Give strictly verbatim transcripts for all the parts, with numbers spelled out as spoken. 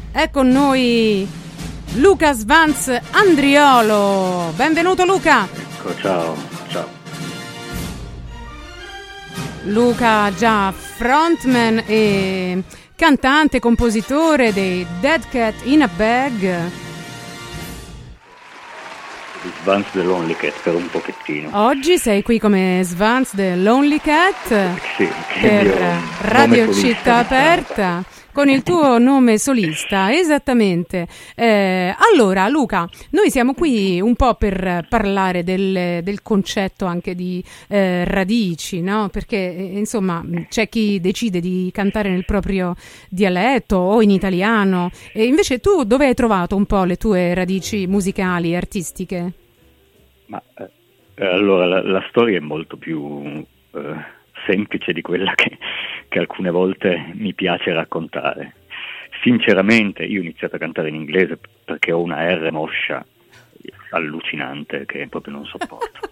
È con noi Luca Svanz Andriolo. Benvenuto Luca. Ecco, ciao, ciao. Luca, già frontman e cantante, compositore dei Dead Cat in a Bag. Svanz the Lonely Cat per un pochettino. Oggi sei qui come Svanz the Lonely Cat, sì, per Radio Città Aperta, con il tuo nome solista, esattamente. Eh, allora Luca, noi siamo qui un po' per parlare del, del concetto anche di eh, radici, no? Perché eh, insomma c'è chi decide di cantare nel proprio dialetto o in italiano, e invece tu dove hai trovato un po' le tue radici musicali, artistiche? Ma eh, allora la, la storia è molto più eh, semplice di quella che, che alcune volte mi piace raccontare. Sinceramente io ho iniziato a cantare in inglese perché ho una R moscia allucinante che proprio non sopporto.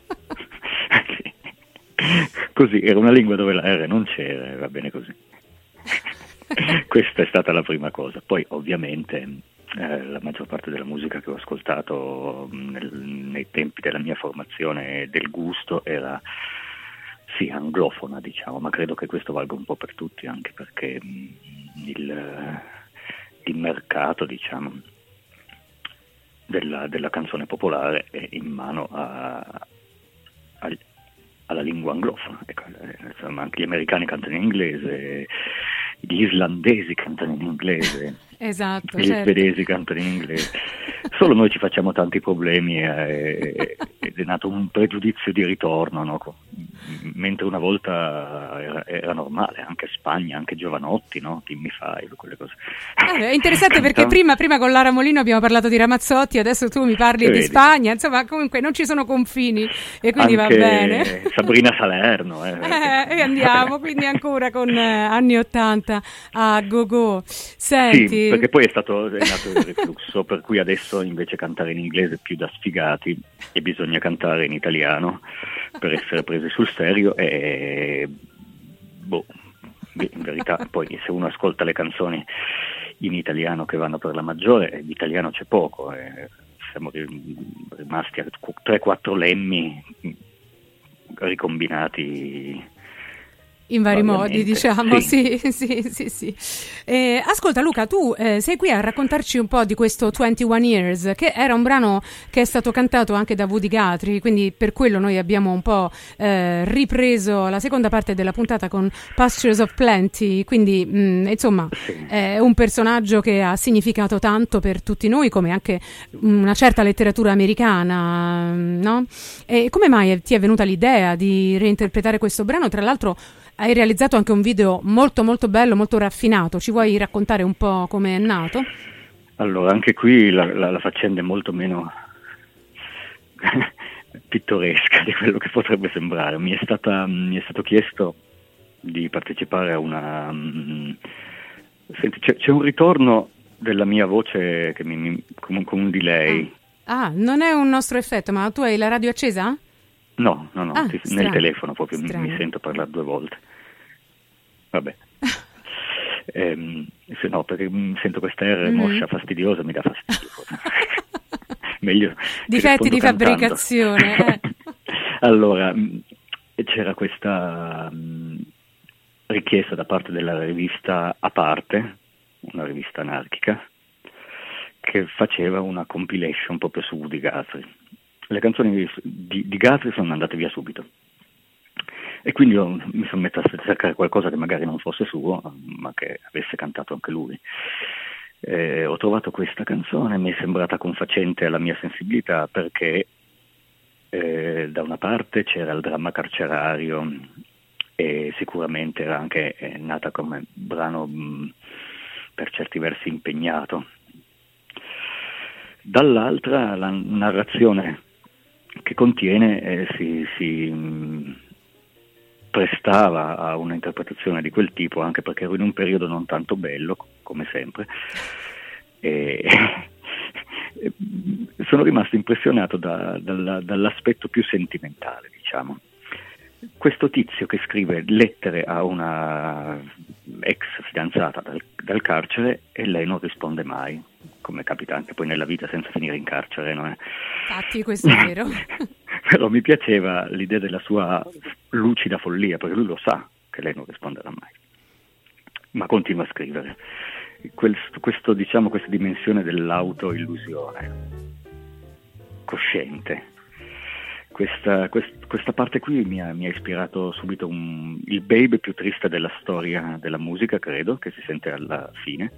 Così, era una lingua dove la R non c'era e va bene così. Questa è stata la prima cosa. Poi ovviamente eh, la maggior parte della musica che ho ascoltato nel, nei tempi della mia formazione e del gusto era sì anglofona, diciamo, ma credo che questo valga un po' per tutti, anche perché il, il mercato, diciamo, della, della canzone popolare è in mano a, a, alla lingua anglofona. Ecco, insomma, anche gli americani cantano in inglese, gli islandesi cantano in inglese, esatto, gli certo. svedesi cantano in inglese. Solo noi ci facciamo tanti problemi e, ed è nato un pregiudizio di ritorno, no? Mentre una volta era, era normale, anche Spagna, anche Giovanotti, no? Dimmi fai, quelle cose. Ah, è interessante perché prima, prima con Lara Molino abbiamo parlato di Ramazzotti, adesso tu mi parli Vedi. di Spagna, insomma comunque non ci sono confini e quindi anche va bene. Sabrina Salerno. Eh, eh, e andiamo quindi ancora con eh, anni ottanta a go-go. Senti. Sì, perché poi è stato è nato il reflusso, per cui adesso invece cantare in inglese è più da sfigati e bisogna cantare in italiano per essere presi sul serio e boh, in verità poi se uno ascolta le canzoni in italiano che vanno per la maggiore, di italiano c'è poco, eh, siamo rimasti a tre quattro lemmi ricombinati in vari modi, diciamo, sì, sì, sì, sì, sì. Eh, ascolta Luca, tu eh, sei qui a raccontarci un po' di questo ventuno Years, che era un brano che è stato cantato anche da Woody Guthrie, quindi per quello noi abbiamo un po' eh, ripreso la seconda parte della puntata con Pastures of Plenty, quindi mh, insomma sì. È un personaggio che ha significato tanto per tutti noi, come anche una certa letteratura americana, no? E come mai ti è venuta l'idea di reinterpretare questo brano? Tra l'altro hai realizzato anche un video molto molto bello, molto raffinato. Ci vuoi raccontare un po' come è nato? Allora, anche qui la, la, la faccenda è molto meno pittoresca di quello che potrebbe sembrare. Mi è stata, mi è stato chiesto di partecipare a una... Um, senti, c'è, c'è un ritorno della mia voce che mi, mi, con, con un delay. Ah. ah, non è un nostro effetto, ma tu hai la radio accesa? No, no, no, ah, ti, nel telefono proprio mi, mi sento parlare due volte. Vabbè. ehm, se no, perché sento questa R mm-hmm. moscia fastidiosa, mi dà fastidio. Meglio. Difetti di cantando. Fabbricazione. Eh. Allora, c'era questa mh, richiesta da parte della rivista A Parte, una rivista anarchica, che faceva una compilation proprio su Woody Guthrie. Le canzoni di, di, di Guthrie sono andate via subito e quindi io mi sono messo a cercare qualcosa che magari non fosse suo, ma che avesse cantato anche lui. Eh, ho trovato questa canzone, mi è sembrata confacente alla mia sensibilità perché eh, da una parte c'era il dramma carcerario e sicuramente era anche è nata come brano mh, per certi versi impegnato. Dall'altra la narrazione che contiene eh, si, si mh, prestava a un'interpretazione di quel tipo, anche perché ero in un periodo non tanto bello, come sempre, e sono rimasto impressionato da, dalla, dall'aspetto più sentimentale, diciamo. questo tizio che scrive lettere a una ex fidanzata dal, dal carcere e lei non risponde mai, come capita anche poi nella vita senza finire in carcere, no? Infatti, questo è vero. Però mi piaceva l'idea della sua lucida follia, perché lui lo sa che lei non risponderà mai, ma continua a scrivere. Questo, questo, diciamo, questa dimensione dell'autoillusione cosciente, questa, quest, questa parte qui mi ha, mi ha ispirato subito un, il babe più triste della storia della musica, credo, che si sente alla fine,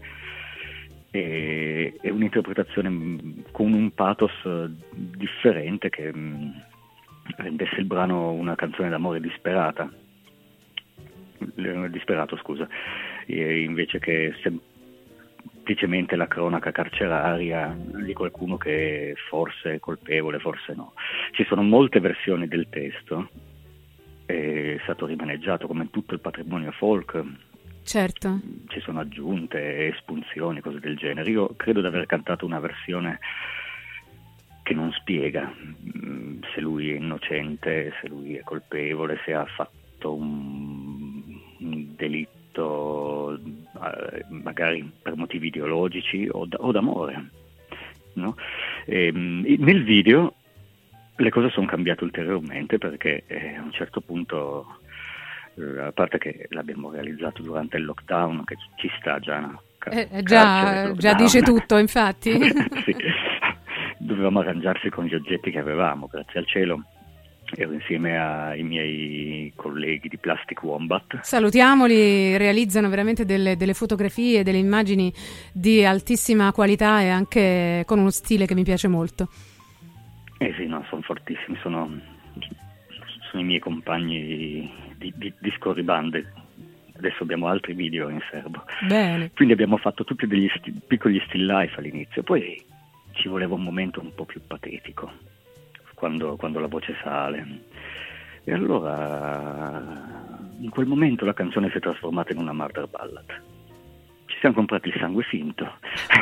e, e un'interpretazione con un pathos differente che mh, rendesse il brano una canzone d'amore disperata, disperato scusa, e invece che semplicemente la cronaca carceraria di qualcuno che forse è colpevole, forse no. Ci sono molte versioni del testo, è stato rimaneggiato come tutto il patrimonio folk. Certo. Ci sono aggiunte, espunzioni, cose del genere. Io credo di aver cantato una versione che non spiega se lui è innocente, se lui è colpevole, se ha fatto un, un delitto magari per motivi ideologici o, d- o d'amore, no? E, nel video le cose sono cambiate ulteriormente perché eh, a un certo punto, eh, a parte che l'abbiamo realizzato durante il lockdown, che ci sta già, no? Car- eh, già, già dice tutto, infatti. Sì. Dovevamo arrangiarsi con gli oggetti che avevamo, grazie al cielo ero insieme ai miei colleghi di Plastic Wombat. Salutiamoli, realizzano veramente delle, delle fotografie, delle immagini di altissima qualità e anche con uno stile che mi piace molto. Eh sì, no, sono fortissimi, sono, sono i miei compagni di, di, di scorribande. Adesso abbiamo altri video in serbo. Bene. Quindi abbiamo fatto tutti degli sti, piccoli still life all'inizio, poi ci voleva un momento un po' più patetico, quando, quando la voce sale. E allora in quel momento la canzone si è trasformata in una murder ballad. Ci siamo comprati il sangue finto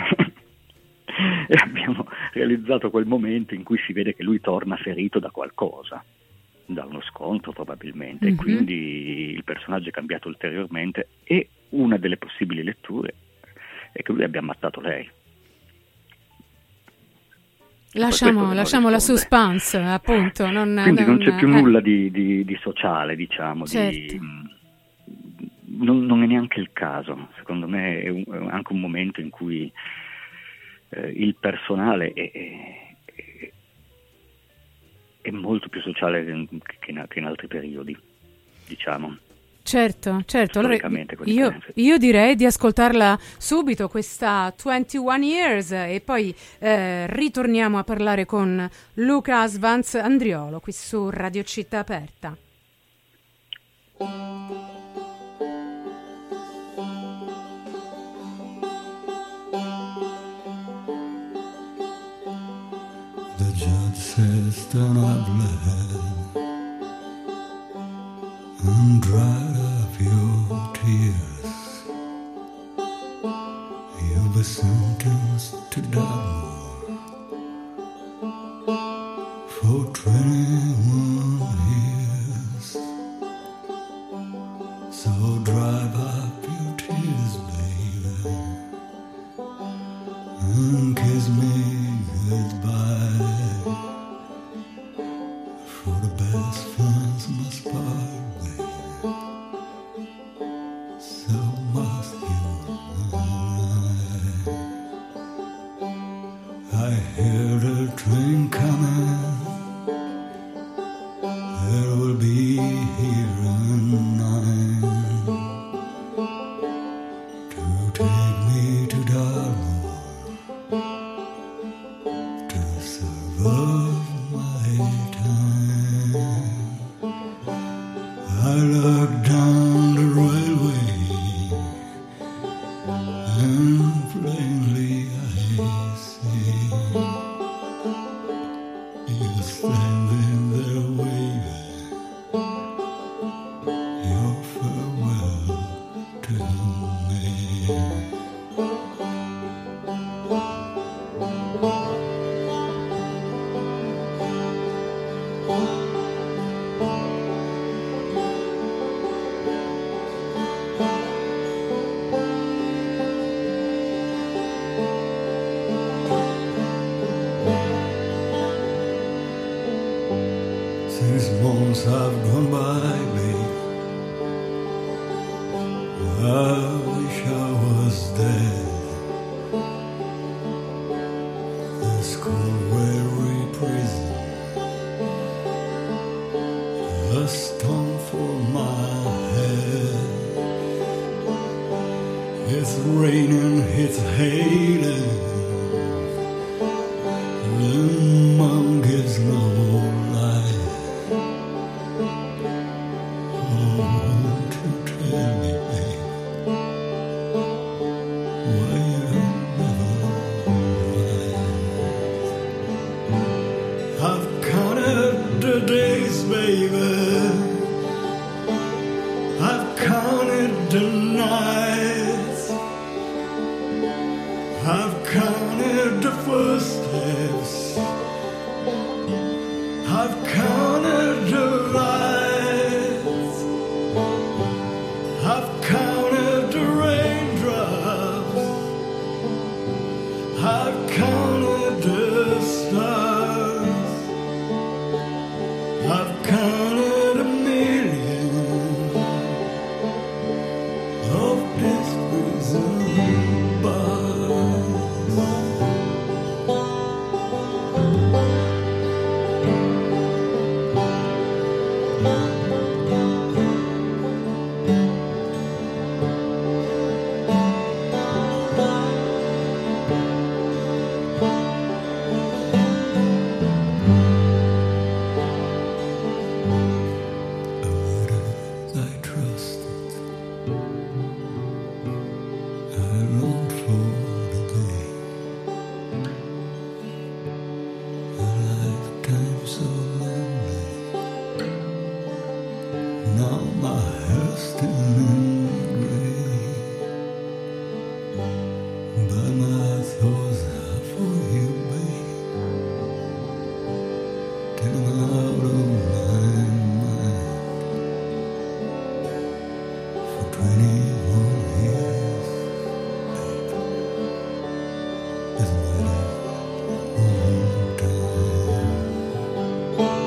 e abbiamo realizzato quel momento in cui si vede che lui torna ferito da qualcosa, da uno scontro probabilmente, mm-hmm. E quindi il personaggio è cambiato ulteriormente e una delle possibili letture è che lui abbia ammazzato lei. Lasciamo, lasciamo la suspense, appunto. Non, Quindi non, non c'è più eh. nulla di, di, di sociale, diciamo, certo. di, non, non è neanche il caso. Secondo me è, un, è anche un momento in cui eh, il personale è, è, è, è molto più sociale che in, che in altri periodi, diciamo. Certo, certo. Allora, io, io direi di ascoltarla subito, questa ventuno Years, e poi eh, ritorniamo a parlare con Luca Svans Andriolo qui su Radio Città Aperta. The judge says turn up blood and dry up your tears. You'll be sentenced to die for twenty-one years. So drive up your tears, baby, and kiss me goodbye. For the best friends must part. So must you and I. I hear the train coming. It will be here in nine to take me to Dartmoor to serve my time. I look down the railway and plainly I see you standing there waving your farewell to me. have gone by, babe. I wish I was there. The school where we prison, a stone for my head. It's raining, it's hailing. The moon gives no light. Oh, won't you tell me, babe, why you're never right? I've counted the days, baby. I've counted the nights. I've counted the footsteps. I've counted the lights. I've counted the raindrops. I've counted the stars. I've counted a million of this prison bars. Others I trusted, I longed for the day, a lifetime so lonely. Now my heart's still in the grave, but my thoughts are for you, babe, till I'm out of my mind. For twenty-one years, babe, is mighty long time.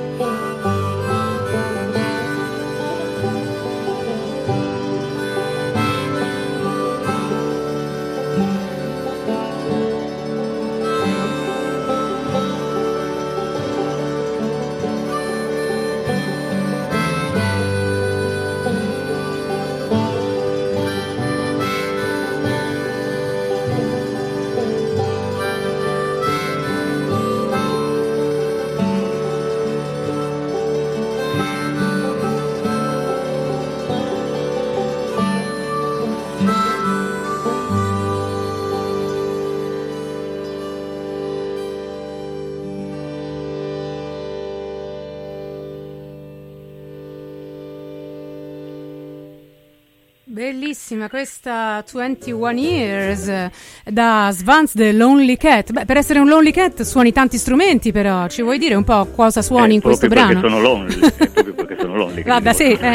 Bellissima questa ventuno Years eh, da Svans The Lonely Cat. Beh, per essere un Lonely Cat suoni tanti strumenti, però ci vuoi dire un po' cosa suoni eh, in questo brano? Sono lonely, è proprio perché sono lonely. Guarda, sì, eh.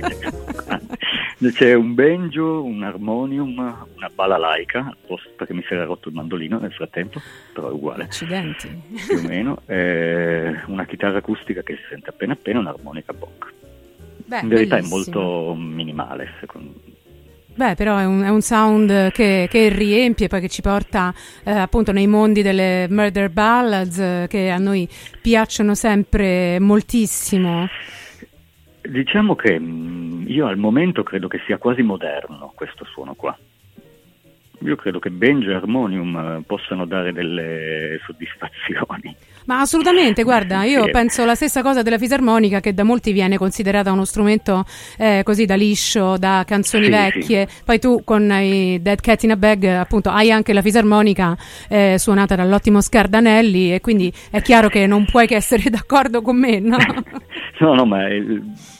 C'è un banjo, un armonium, una balalaica, perché mi si era rotto il mandolino nel frattempo, però è uguale. Accidenti. Più o meno. Eh, una chitarra acustica che si sente appena appena, un'armonica Bock. Beh, in verità bellissimo. È molto minimale, secondo me. Beh, però è un, è un sound che, che riempie, poi che ci porta eh, appunto nei mondi delle murder ballads eh, che a noi piacciono sempre moltissimo. Diciamo che mh, io al momento credo che sia quasi moderno questo suono qua. Io credo che banjo e armonium eh, possano dare delle soddisfazioni. Ma assolutamente, guarda, io Sì. penso la stessa cosa della fisarmonica, che da molti viene considerata uno strumento eh, così da liscio, da canzoni Sì, vecchie. Poi tu con i Dead Cat in a Bag appunto hai anche la fisarmonica eh, suonata dall'ottimo Scardanelli, e quindi è chiaro che non puoi che essere d'accordo con me, no? No, no, ma è,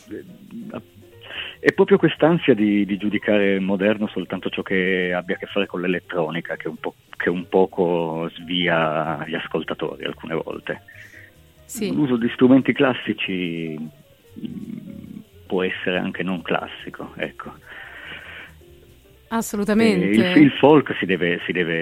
è proprio quest'ansia di, di giudicare moderno soltanto ciò che abbia a che fare con l'elettronica che un po', che un poco svia gli ascoltatori alcune volte. Sì. L'uso di strumenti classici mh, può essere anche non classico, ecco. Assolutamente. Il, il folk si deve, si deve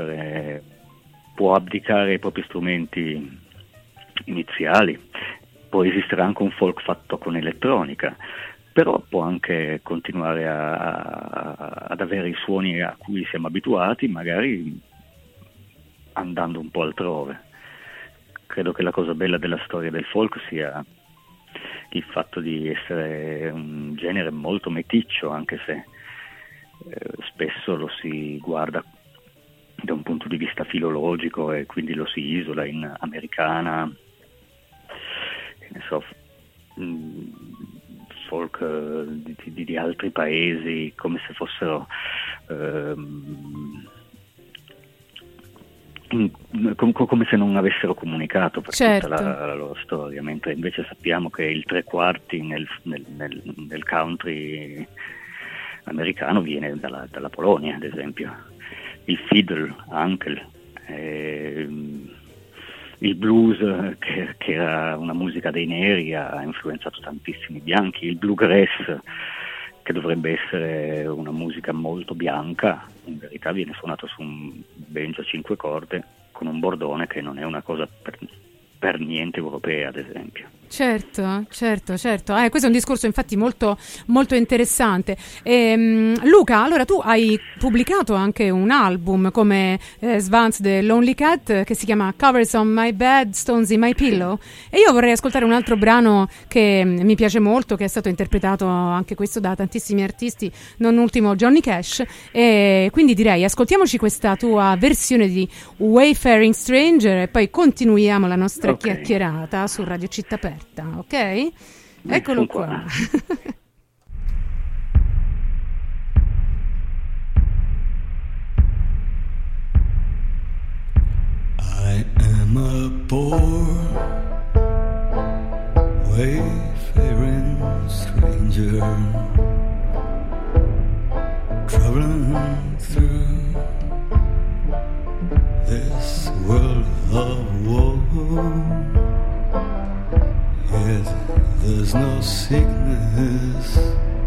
evolvere, può abdicare ai propri strumenti iniziali. può esistere anche un folk fatto con elettronica, però può anche continuare a, a, ad avere i suoni a cui siamo abituati, magari andando un po' altrove. Credo che la cosa bella della storia del folk sia il fatto di essere un genere molto meticcio, anche se eh, spesso lo si guarda da un punto di vista filologico e quindi lo si isola in americana, che ne so, folk eh, di, di, di altri paesi, come se fossero ehm, Com- come se non avessero comunicato per certo. tutta la, la loro storia, mentre invece sappiamo che il tre quarti nel, nel, nel, nel country americano viene dalla, dalla Polonia, ad esempio, il fiddle anche, eh, il blues che, che era una musica dei neri ha influenzato tantissimi bianchi, il bluegrass che dovrebbe essere una musica molto bianca, in verità viene suonato su un banjo a cinque corde con un bordone, che non è una cosa per, per niente europea, ad esempio. Certo, certo, certo. Eh, questo è un discorso infatti molto, molto interessante. Ehm, Luca, allora tu hai pubblicato anche un album come eh, Svans The Lonely Cat che si chiama Covers on My Bed, Stones in My Pillow, e io vorrei ascoltare un altro brano che mi piace molto, che è stato interpretato anche questo da tantissimi artisti, non ultimo Johnny Cash, e quindi direi ascoltiamoci questa tua versione di Wayfaring Stranger e poi continuiamo la nostra okay. chiacchierata su Radio Città Aperta. Ok? Eccolo qua. I am a poor wayfaring stranger traveling through this world of woe. Yet there's no sickness,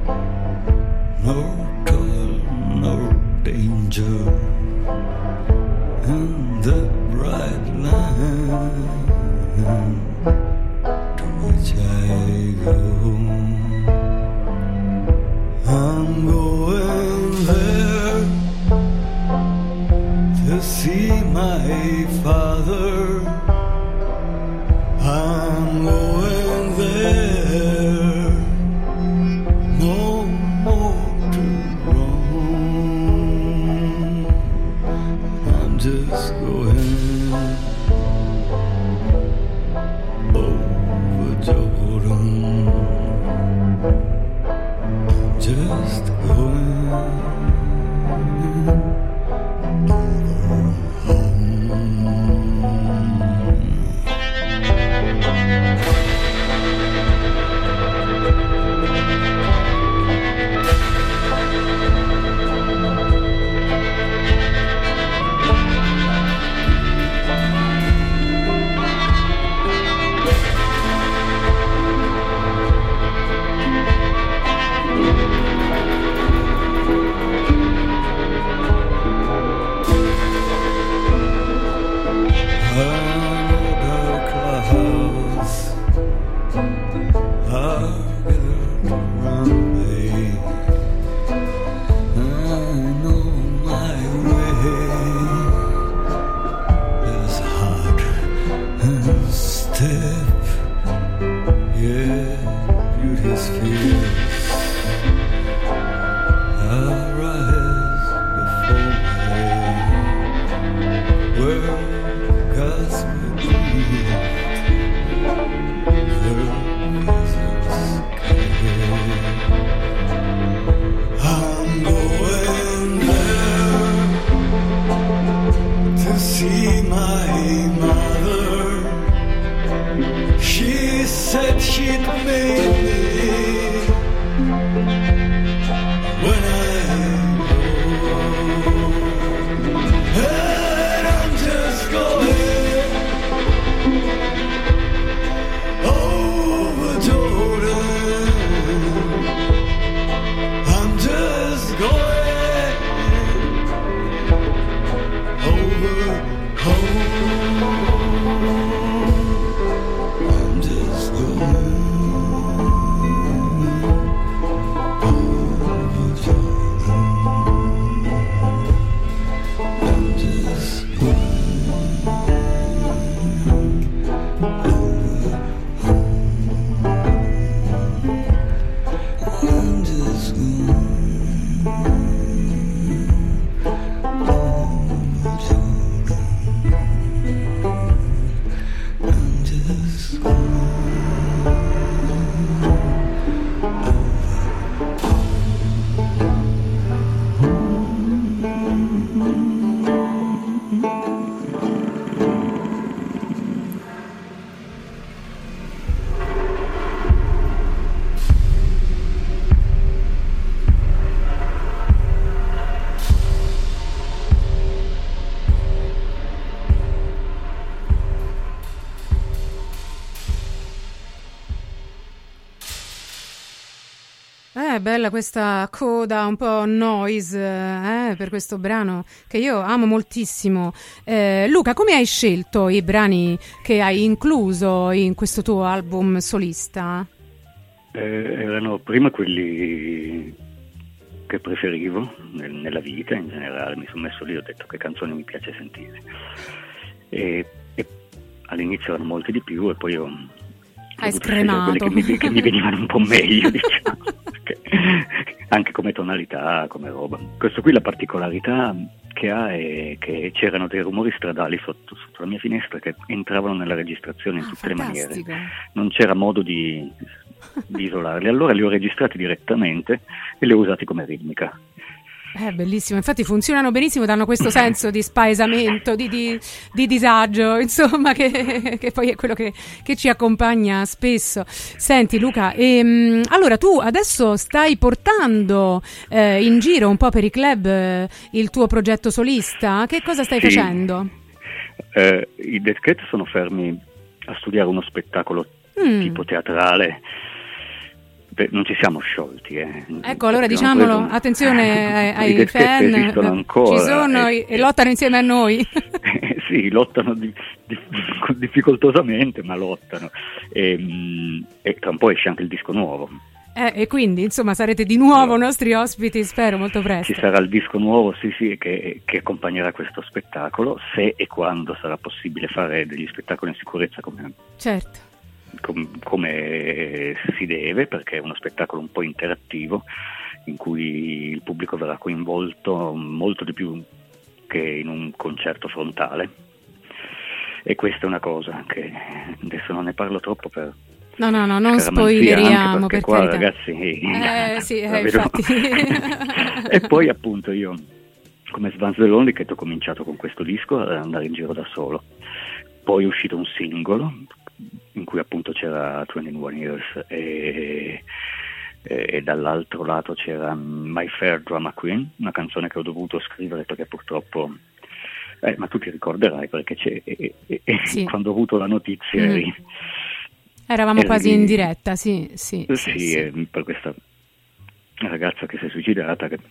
no toil, no danger in that bright line to which I go. I'm going there to see my father. I'm going there, no more to roam. I'm just going over Jordan. I'm just going over home. I'm just going bella questa coda un po' noise eh, per questo brano che io amo moltissimo. Eh, Luca, come hai scelto i brani che hai incluso in questo tuo album solista? Eh, erano prima quelli che preferivo nel, nella vita in generale. Mi sono messo lì e ho detto che canzoni mi piace sentire. E, e all'inizio erano molti di più e poi ho hai scremato quelle che mi, che mi venivano un po' meglio, diciamo, perché, anche come tonalità, come roba. Questo qui la particolarità che ha è che c'erano dei rumori stradali sotto, sotto la mia finestra che entravano nella registrazione in ah, tutte fantastico. le maniere. Non c'era modo di, di isolarli, allora li ho registrati direttamente e li ho usati come ritmica. È bellissimo, infatti funzionano benissimo, danno questo senso di spaesamento, di, di, di disagio, insomma, che, che poi è quello che, che ci accompagna spesso. Senti Luca, ehm, allora tu adesso stai portando eh, in giro un po' per i club eh, il tuo progetto solista, che cosa stai sì. facendo? Eh, I Dead Cat sono fermi a studiare uno spettacolo mm. tipo teatrale. Beh, non ci siamo sciolti. Eh. Ecco, allora diciamolo, preso... attenzione ai, ai fan, esistono ancora, ci sono e, e lottano insieme a noi. Eh, sì, lottano di, di, difficoltosamente, ma lottano. E, e tra un po' esce anche il disco nuovo. Eh, e quindi, insomma, sarete di nuovo allora, nostri ospiti, spero, molto presto. Ci sarà il disco nuovo, sì, sì, che, che accompagnerà questo spettacolo, se e quando sarà possibile fare degli spettacoli in sicurezza come... Certo. come si deve, perché è uno spettacolo un po' interattivo in cui il pubblico verrà coinvolto molto di più che in un concerto frontale, e questa è una cosa che adesso non ne parlo troppo per no no no non spoileriamo, perché per qua carità. Ragazzi eh, sì, eh, vedo... infatti. E poi appunto io come Svans the Lonely Cat ho cominciato con questo disco ad andare in giro da solo, poi è uscito un singolo in cui appunto c'era ventuno Years e, e, e dall'altro lato c'era My Fair Drama Queen, una canzone che ho dovuto scrivere perché purtroppo eh, ma tu ti ricorderai perché c'è, e, e, sì. quando ho avuto la notizia mm. eri, eravamo eri, quasi in diretta, sì sì, sì, sì, sì. sì. Per questa ragazza che si è suicidata che,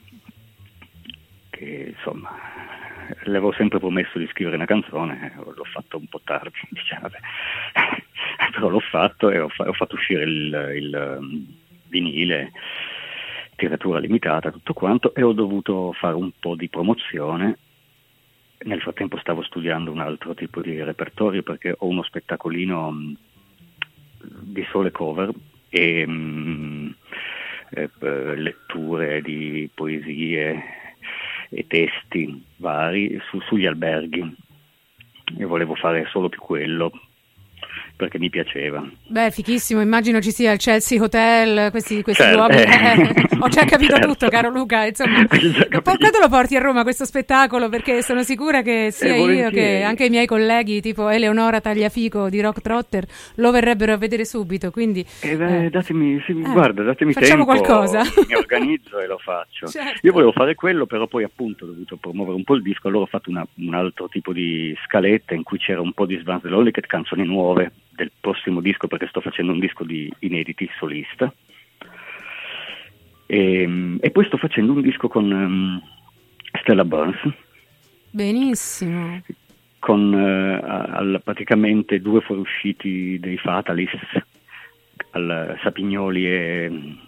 che insomma le avevo sempre promesso di scrivere una canzone, l'ho fatto un po' tardi, diciamo, però l'ho fatto e ho, fa- ho fatto uscire il, il um, vinile, tiratura limitata, tutto quanto, e ho dovuto fare un po' di promozione. Nel frattempo stavo studiando un altro tipo di repertorio perché ho uno spettacolino um, di sole cover e um, eh, letture di poesie e testi vari su, sugli alberghi, e volevo fare solo più quello perché mi piaceva. Beh, fichissimo, immagino ci sia il Chelsea Hotel, questi, questi certo, luoghi. eh. Eh, ho già capito certo. tutto, caro Luca. Insomma, poi quando lo porti a Roma questo spettacolo? Perché sono sicura che sia eh, io che anche i miei colleghi, tipo Eleonora Tagliafico di Rock Trotter, lo verrebbero a vedere subito. Quindi, eh, beh, eh. datemi, sì, eh, guarda, datemi facciamo tempo, qualcosa. Mi organizzo e lo faccio. Certo. Io volevo fare quello, però poi appunto ho dovuto promuovere un po' il disco, allora ho fatto una, un altro tipo di scaletta in cui c'era un po' di Svans the Lonely Cat, canzoni nuove del prossimo disco, perché sto facendo un disco di inediti solista, e, e poi sto facendo un disco con um, Stella Burns. Benissimo. Con uh, al, praticamente due fuoriusciti dei Fatalists, al Sapignoli e,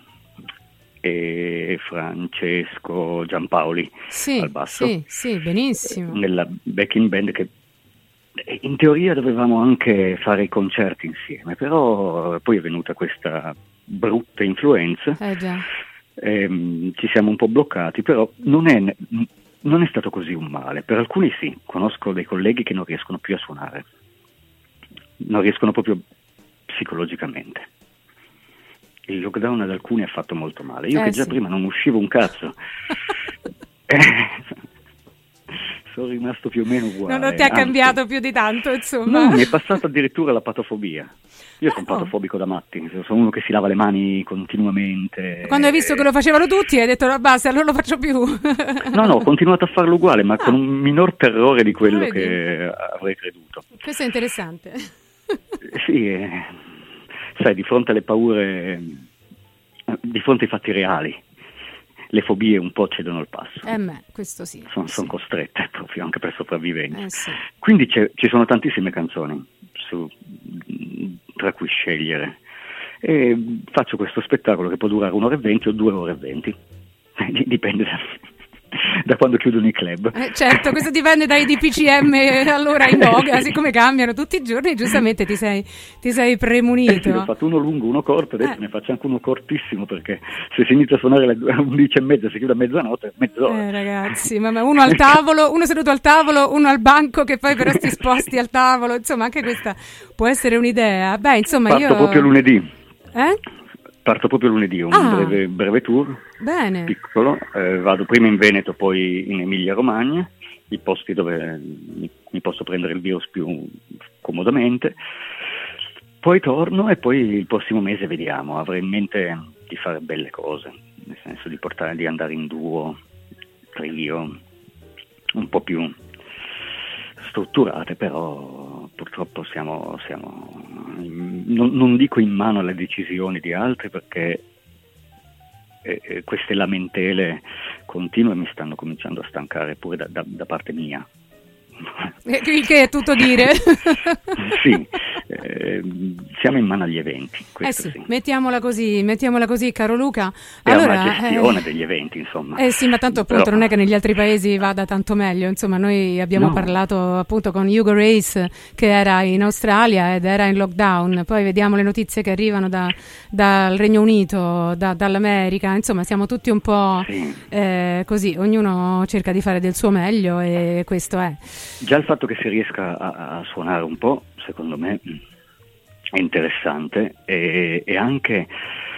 e Francesco Giampaoli sì, al basso. Sì, sì, benissimo. Nella backing band che in teoria dovevamo anche fare i concerti insieme, però poi è venuta questa brutta influenza, eh già. E, ci siamo un po' bloccati, però non è, non è stato così un male. Per alcuni sì, conosco dei colleghi che non riescono più a suonare, non riescono proprio psicologicamente. Il lockdown ad alcuni ha fatto molto male, io eh, che già sì. prima non uscivo un cazzo sono rimasto più o meno uguale. Non ti ha cambiato più di tanto, insomma. No, mi è passata addirittura la patofobia. Io sono oh. patofobico da matti, sono uno che si lava le mani continuamente. Quando hai visto che lo facevano tutti hai detto no, basta, non lo faccio più. No, no, ho continuato a farlo uguale, ma ah. con un minor terrore di quello Vedi? che avrei creduto. Questo è interessante. Sì, eh, sai, di fronte alle paure di fronte ai fatti reali le fobie un po' cedono il passo. Eh beh, questo sì. Sono sì. son costrette proprio anche per sopravvivenza. Eh sì. Quindi c'è, ci sono tantissime canzoni su, tra cui scegliere. E faccio questo spettacolo che può durare un'ora e venti o due ore e venti. Dipende da, da quando chiudono i club. Eh, certo, questo dipende dai D P C M allora in voga, siccome cambiano tutti i giorni, giustamente ti sei, ti sei premunito. Eh sì, ho fatto uno lungo, uno corto, adesso eh. ne faccio anche uno cortissimo, perché se si inizia a suonare alle undici e mezza, si chiude a mezzanotte, mezz'ora. Eh ragazzi, ma uno al tavolo, uno seduto al tavolo, uno al banco che poi però si sposti al tavolo, insomma anche questa può essere un'idea. Beh, insomma Parto io... proprio lunedì. Eh? Parto proprio lunedì, un ah, breve, breve tour, bene. piccolo, eh, vado prima in Veneto, poi in Emilia Romagna, i posti dove mi, mi posso prendere il virus più comodamente, poi torno e poi il prossimo mese vediamo, avrei in mente di fare belle cose, nel senso di portare, di andare in duo, trio, un po' più strutturate, però purtroppo siamo, siamo non, non dico in mano alle decisioni di altri, perché eh, queste lamentele continue mi stanno cominciando a stancare pure da, da, da parte mia. Il che è tutto dire. Sì, eh, siamo in mano agli eventi. Eh sì, sì. mettiamola così, mettiamola così, caro Luca. È allora, una gestione eh, degli eventi, insomma. Eh sì, ma tanto appunto Però... non è che negli altri paesi vada tanto meglio. Insomma, noi abbiamo no. parlato appunto con Hugo Race, che era in Australia ed era in lockdown. Poi vediamo le notizie che arrivano da, dal Regno Unito, da, dall'America. Insomma, siamo tutti un po' sì. eh, così, ognuno cerca di fare del suo meglio e questo è. Già il fatto che si riesca a, a suonare un po', secondo me, è interessante, e, e anche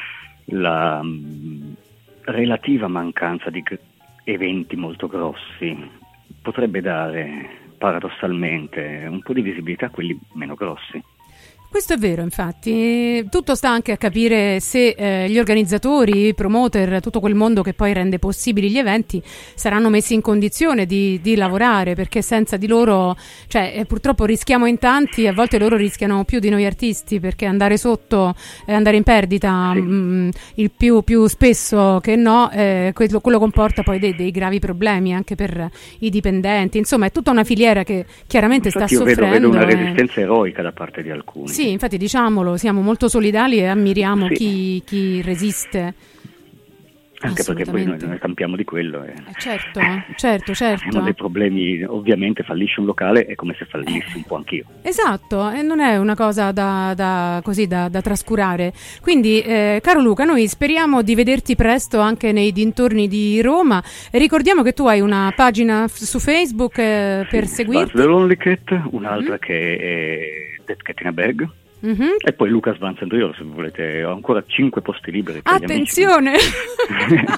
la mh, relativa mancanza di g- eventi molto grossi potrebbe dare paradossalmente un po' di visibilità a quelli meno grossi. Questo è vero, infatti, tutto sta anche a capire se eh, gli organizzatori, i promoter, tutto quel mondo che poi rende possibili gli eventi saranno messi in condizione di, di lavorare, perché senza di loro, cioè eh, purtroppo rischiamo in tanti, a volte loro rischiano più di noi artisti, perché andare sotto, eh, andare in perdita, sì. mh, il più, più spesso che no, eh, quello, quello comporta poi dei, dei gravi problemi anche per i dipendenti, insomma è tutta una filiera che chiaramente infatti sta io soffrendo. Vedo, vedo una e... resistenza eroica da parte di alcuni. Sì, infatti diciamolo, siamo molto solidali e ammiriamo sì. chi, chi resiste. Anche perché poi noi, noi campiamo di quello. E... Eh certo, certo, certo. Abbiamo dei problemi, ovviamente fallisce un locale è come se fallissi un po' anch'io. Esatto, e non è una cosa da, da, così, da, da trascurare. Quindi, eh, caro Luca, noi speriamo di vederti presto anche nei dintorni di Roma. E ricordiamo che tu hai una pagina f- su Facebook eh, per sì, seguirti. The Lonely Cat, un'altra Mm-hmm. che è Dead Cat in a Bag. Mm-hmm. E poi Lucas Van Sandriolo, se volete, ho ancora cinque posti liberi per Attenzione! gli amici.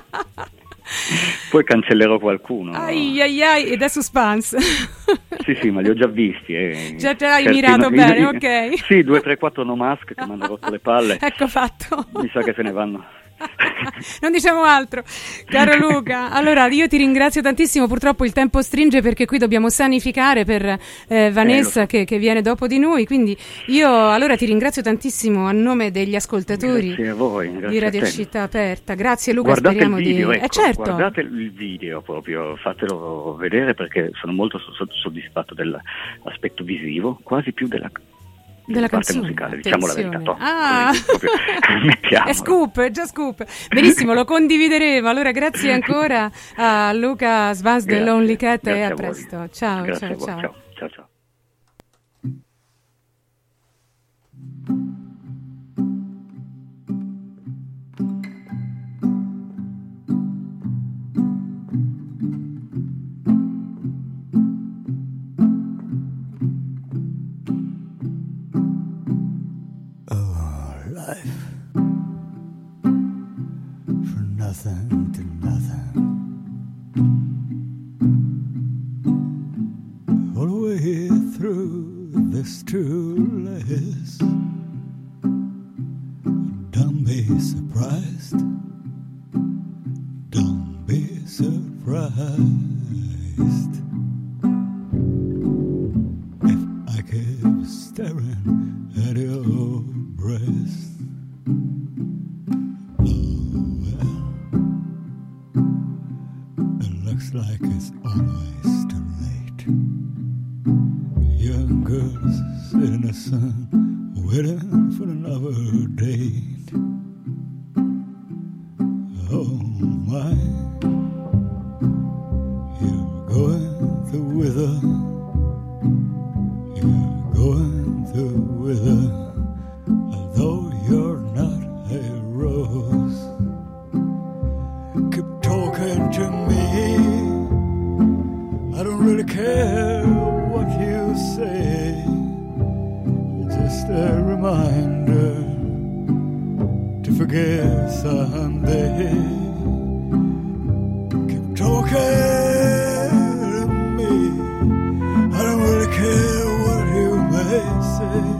Poi cancellerò qualcuno. Ai ai ai, ed è suspense. Sì, sì, ma li ho già visti. Eh. Già te l'hai Certi, mirato no, bene, i, ok. Sì, due, tre, quattro no mask che mi hanno rotto le palle. Ecco fatto. Mi sa che se ne vanno. Non diciamo altro, caro Luca. Allora io ti ringrazio tantissimo, purtroppo il tempo stringe perché qui dobbiamo sanificare per eh, Vanessa eh, so. che, che viene dopo di noi, quindi io allora ti ringrazio tantissimo a nome degli ascoltatori. Grazie a voi, grazie di Radio a te. Città Aperta. Grazie Luca, guardate speriamo il video, di ecco, eh, certo. guardate il video proprio, fatelo vedere perché sono molto soddisfatto dell'aspetto visivo, quasi più della della parte canzone, musicale, diciamo la verità. To, ah. così, proprio, è scoop, è già scoop. Benissimo, lo condivideremo. Allora grazie ancora a Luca Svans del Lonely Cat e a, a presto. Ciao, grazie ciao, ciao. ciao, ciao, ciao. Nothing to nothing. All the way through this trueless. Don't be surprised. Don't be surprised. If I keep staring at your breast. Oh. innocent, waiting for another date. Oh my, you're going through with her, you're going through with her, although you're not a rose. Keep talking to me, I don't really care what you say, it's just a reminder to forget someday. Keep talking to me, I don't really care what you may say,